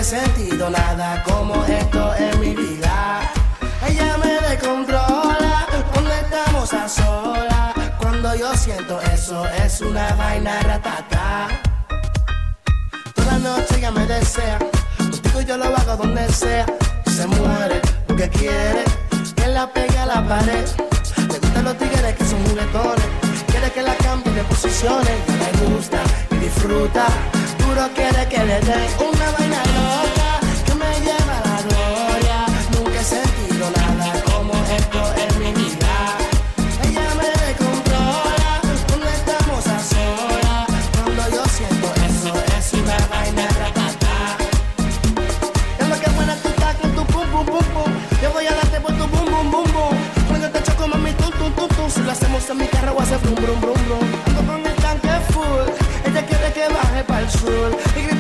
he sentido nada como esto en mi vida. Ella me descontrola cuando estamos a solas. Cuando yo siento eso es una vaina ratata. Toda la noche ella me desea, contigo yo lo hago donde sea. Se muere porque quiere que la pegue a la pared. Le gustan los tigres que son juguetones, quiere que la cambie de posiciones. Ya le gusta y disfruta, duro quiere que le dé una vaina loca que me lleva a la gloria. Nunca he sentido nada como esto en mi vida. Ella me descontrola cuando estamos a solas. Cuando yo siento eso es una vaina ratata. Es lo que buena tú estás con tu pum pum pum pum. Yo voy a darte por tu bum bum bum bum. Cuando te choco mami tum tum tum tum. Si lo hacemos en mi carro voy a hacer brum brum brum brum. Ando con el tanque full, ella quiere que baje para el sur.